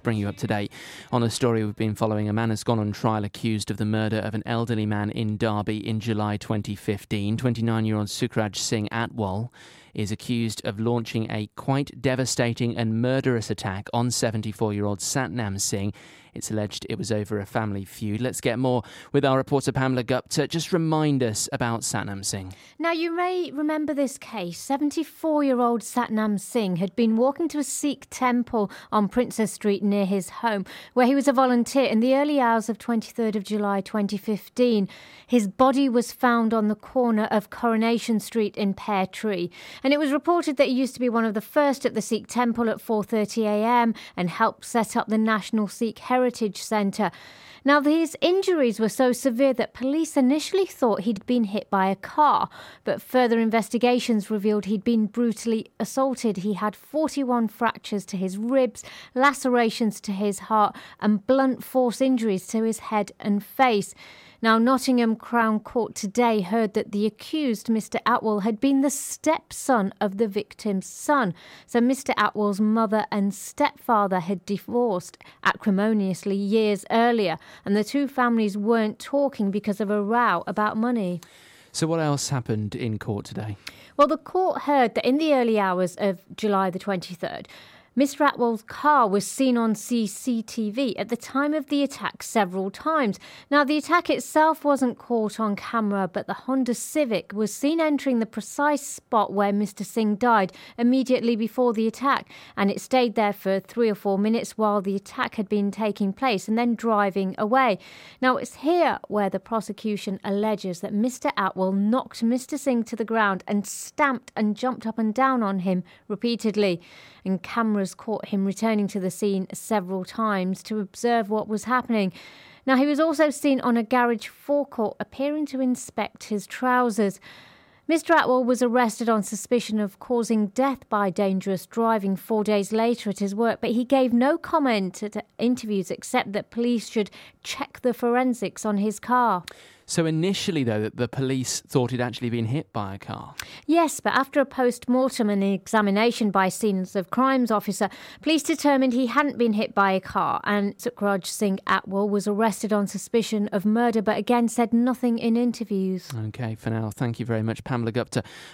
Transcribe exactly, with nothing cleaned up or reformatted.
bring you up to date on a story we've been following. A man has gone on trial accused of the murder of an elderly man in Derby in July twenty fifteen. twenty-nine-year-old Sukraj Singh Atwal is accused of launching a quite devastating and murderous attack on seventy-four-year-old Satnam Singh. It's alleged it was over a family feud. Let's get more with our reporter Pamela Gupta. Just remind us about Satnam Singh. Now, you may remember this case. seventy-four-year-old Satnam Singh had been walking to a Sikh temple on Princess Street near his home, where he was a volunteer in the early hours of twenty-third of July twenty fifteen. His body was found on the corner of Coronation Street in Pear Tree, and it was reported that he used to be one of the first at the Sikh temple at four thirty a m and helped set up the National Sikh Heritage Centre. Now, these injuries were so severe that police initially thought he'd been hit by a car, but further investigations revealed he'd been brutally assaulted. He had forty-one fractures to his ribs, lacerations to his heart, and blunt force injuries to his head and face. Now, Nottingham Crown Court today heard that the accused, Mister Atwal, had been the stepson of the victim's son. So Mister Atwal's mother and stepfather had divorced acrimoniously years earlier, and the two families weren't talking because of a row about money. So what else happened in court today? Well, the court heard that in the early hours of July the twenty-third, Mister Atwal's car was seen on C C T V at the time of the attack several times. Now, the attack itself wasn't caught on camera, but the Honda Civic was seen entering the precise spot where Mister Singh died immediately before the attack, and it stayed there for three or four minutes while the attack had been taking place and then driving away. Now, it's here where the prosecution alleges that Mister Atwal knocked Mister Singh to the ground and stamped and jumped up and down on him repeatedly, and cameras caught him returning to the scene several times to observe what was happening. Now, he was also seen on a garage forecourt appearing to inspect his trousers. Mister Atwal was arrested on suspicion of causing death by dangerous driving four days later at his work, but he gave no comment at interviews except that police should check the forensics on his car. So initially, though, the police thought he'd actually been hit by a car. Yes, but after a post-mortem and examination by a scenes of crimes officer, police determined he hadn't been hit by a car, and Sukraj Singh Atwal was arrested on suspicion of murder, but again said nothing in interviews. OK, for now, thank you very much, Pamela Gupta.